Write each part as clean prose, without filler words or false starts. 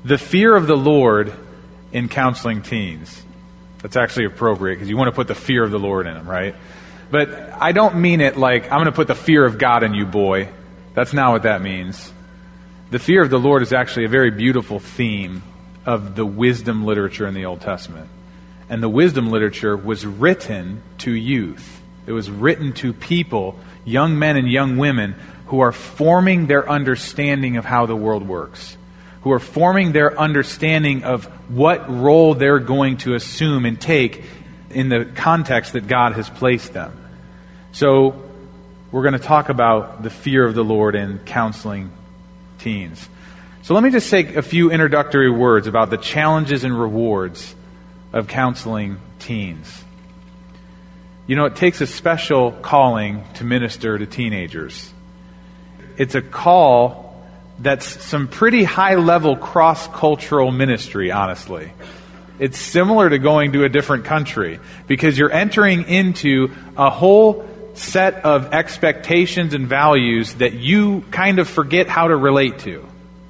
The fear of the Lord in counseling teens. That's actually appropriate because you want to put the fear of the Lord in them, right? But I don't mean it like, I'm going to put the fear of God in you, boy. That's not what that means. The fear of the Lord is actually a very beautiful theme of the wisdom literature in the Old Testament. And the wisdom literature was written to youth. It was written to people, young men and young women, who are forming their understanding of how the world works, who are forming their understanding of what role they're going to assume and take in the context that God has placed them. So we're going to talk about the fear of the Lord in counseling teens. So let me just say a few introductory words about the challenges and rewards of counseling teens. You know, it takes a special calling to minister to teenagers. It's a call that's some pretty high-level cross-cultural ministry, honestly. It's similar to going to a different country because you're entering into a whole set of expectations and values that you kind of forget how to relate to.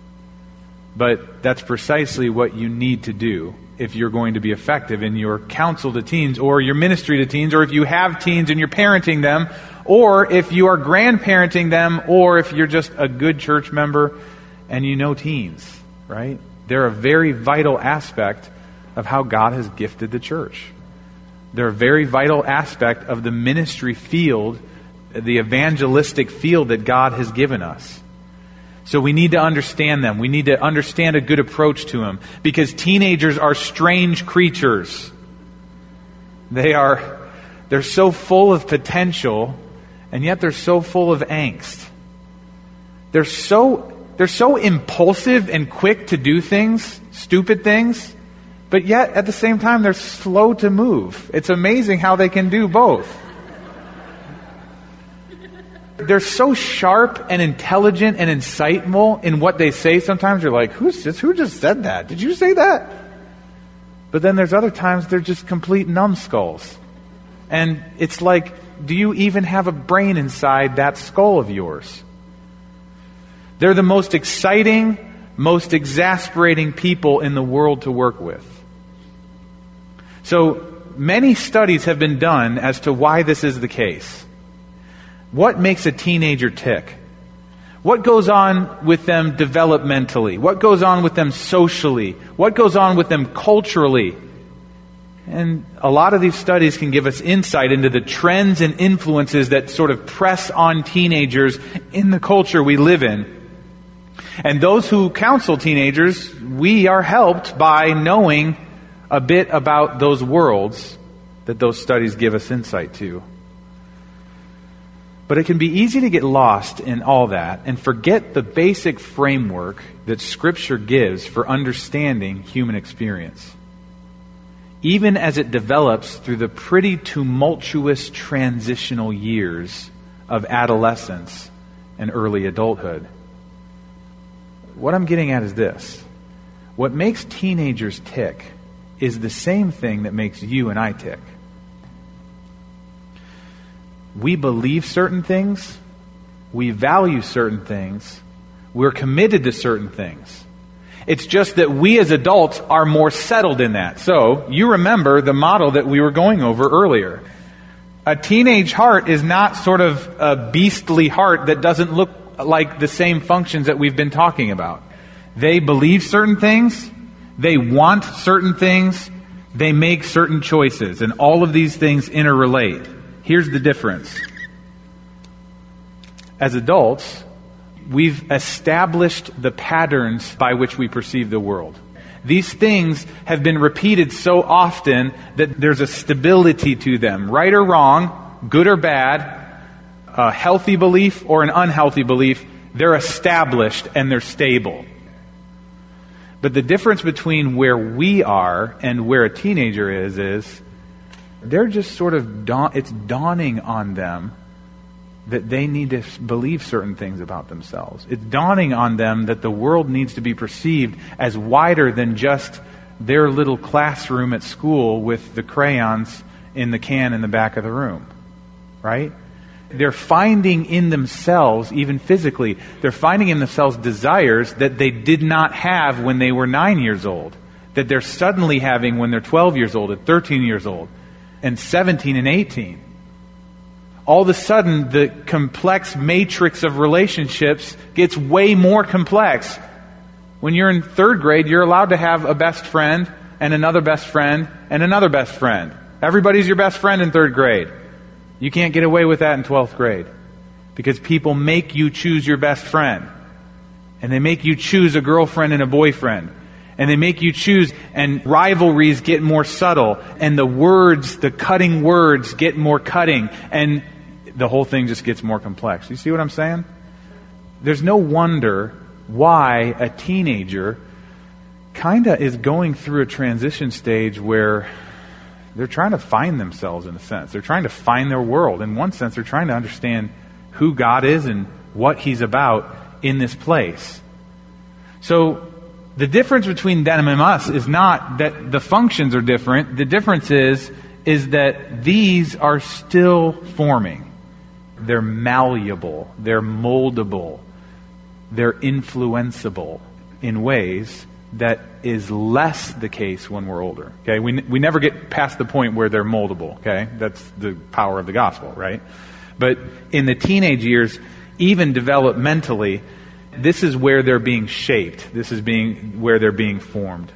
But that's precisely what you need to do if you're going to be effective in your counsel to teens or your ministry to teens, or if you have teens and you're parenting them, or if you are grandparenting them, or if you're just a good church member and you know teens, right? They're a very vital aspect of how God has gifted the church. They're a very vital aspect of the ministry field, the evangelistic field that God has given us. So we need to understand them. We need to understand a good approach to them, because teenagers are strange creatures. They're so full of potential, and yet they're so full of angst. They're so impulsive and quick to do things, stupid things, but yet at the same time they're slow to move. It's amazing how they can do both. They're so sharp and intelligent and insightful in what they say. Sometimes you're like, who just said that? Did you say that? But then there's other times they're just complete numbskulls. And it's like, do you even have a brain inside that skull of yours? They're the most exciting, most exasperating people in the world to work with. So many studies have been done as to why this is the case. What makes a teenager tick? What goes on with them developmentally? What goes on with them socially? What goes on with them culturally? And a lot of these studies can give us insight into the trends and influences that sort of press on teenagers in the culture we live in. And those who counsel teenagers, we are helped by knowing a bit about those worlds that those studies give us insight to. But it can be easy to get lost in all that and forget the basic framework that Scripture gives for understanding human experience, even as it develops through the pretty tumultuous transitional years of adolescence and early adulthood. What I'm getting at is this. What makes teenagers tick is the same thing that makes you and I tick. We believe certain things, we value certain things, we're committed to certain things. It's just that we as adults are more settled in that. So, you remember the model that we were going over earlier. A teenage heart is not sort of a beastly heart that doesn't look like the same functions that we've been talking about. They believe certain things, they want certain things, they make certain choices, and all of these things interrelate. Here's the difference. As adults, we've established the patterns by which we perceive the world. These things have been repeated so often that there's a stability to them. Right or wrong, good or bad, a healthy belief or an unhealthy belief, they're established and they're stable. But the difference between where we are and where a teenager is they're just sort of, it's dawning on them that they need to believe certain things about themselves. It's dawning on them that the world needs to be perceived as wider than just their little classroom at school with the crayons in the can in the back of the room. Right? they're finding in themselves, even physically, they're finding in themselves desires that they did not have when they were 9 years old, that they're suddenly having when they're 12 years old, and 13 years old, and 17 and 18. All of a sudden, the complex matrix of relationships gets way more complex. When you're in 3rd grade, you're allowed to have a best friend, and another best friend, and another best friend. Everybody's your best friend in 3rd grade. You can't get away with that in 12th grade. Because people make you choose your best friend. And they make you choose a girlfriend and a boyfriend. And they make you choose, and rivalries get more subtle. And the words, the cutting words get more cutting. And the whole thing just gets more complex. You see what I'm saying? There's no wonder why a teenager kind of is going through a transition stage where they're trying to find themselves, in a sense. They're trying to find their world. In one sense, they're trying to understand who God is and what He's about in this place. So the difference between them and us is not that the functions are different. The difference is that these are still forming. They're malleable. They're moldable. They're influenceable in ways that is less the case when we're older. Okay, we never get past the point where they're moldable. Okay, that's the power of the gospel, right? But in the teenage years, even developmentally, this is where they're being shaped. This is where they're being formed.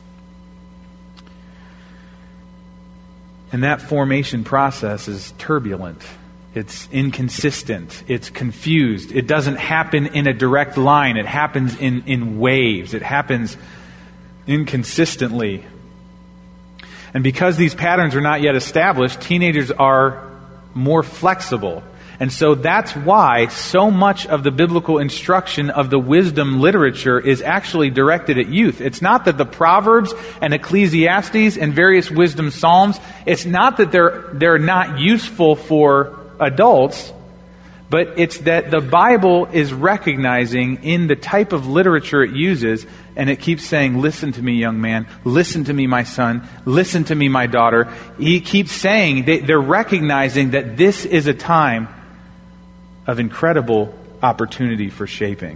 And that formation process is turbulent. It's inconsistent. It's confused. It doesn't happen in a direct line. It happens in waves. It happens inconsistently. And because these patterns are not yet established, teenagers are more flexible. And so that's why so much of the biblical instruction of the wisdom literature is actually directed at youth. It's not that the Proverbs and Ecclesiastes and various wisdom psalms, it's not that they're not useful for adults, but it's that the Bible is recognizing in the type of literature it uses, and it keeps saying, listen to me, young man, listen to me, my son, listen to me, my daughter. He keeps saying, they're recognizing that this is a time of incredible opportunity for shaping.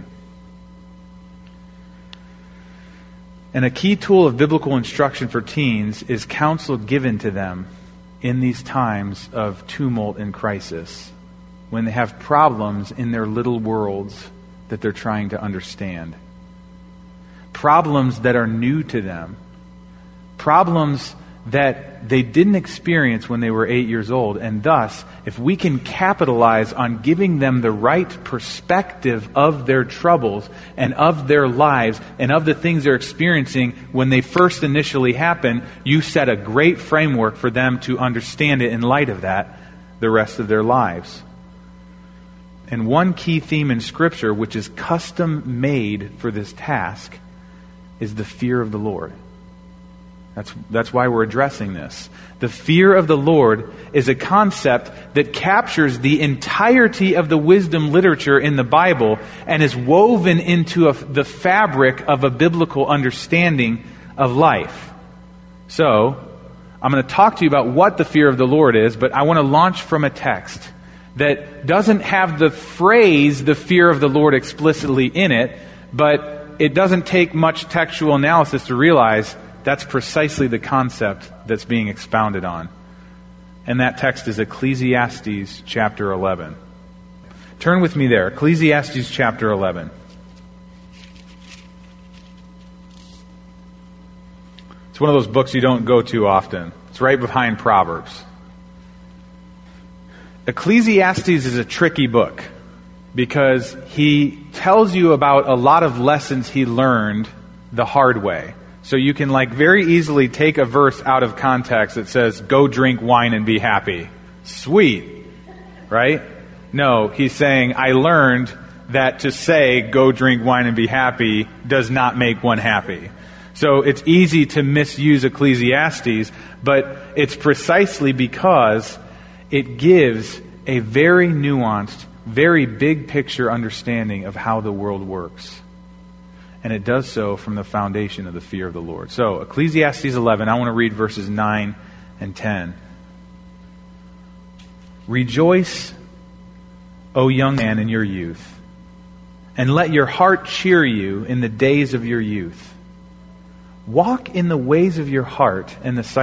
And a key tool of biblical instruction for teens is counsel given to them in these times of tumult and crisis, when they have problems in their little worlds that they're trying to understand. Problems that are new to them. Problems that they didn't experience when they were 8 years old. And thus, if we can capitalize on giving them the right perspective of their troubles and of their lives and of the things they're experiencing when they first initially happen, you set a great framework for them to understand it in light of that the rest of their lives. And one key theme in Scripture, which is custom made for this task, is the fear of the Lord. That's why we're addressing this. The fear of the Lord is a concept that captures the entirety of the wisdom literature in the Bible and is woven into the fabric of a biblical understanding of life. So, I'm going to talk to you about what the fear of the Lord is, but I want to launch from a text that doesn't have the phrase, the fear of the Lord, explicitly in it, but it doesn't take much textual analysis to realize that's precisely the concept that's being expounded on. And that text is Ecclesiastes chapter 11. Turn with me there, Ecclesiastes chapter 11. It's one of those books you don't go to often. It's right behind Proverbs. Ecclesiastes is a tricky book because he tells you about a lot of lessons he learned the hard way. So you can very easily take a verse out of context that says, go drink wine and be happy. Sweet, right? No, he's saying, I learned that to say, go drink wine and be happy, does not make one happy. So it's easy to misuse Ecclesiastes, but it's precisely because it gives a very nuanced, very big picture understanding of how the world works. And it does so from the foundation of the fear of the Lord. So, Ecclesiastes 11, I want to read verses 9 and 10. Rejoice O young man, in your youth, and let your heart cheer you in the days of your youth. Walk in the ways of your heart and the sight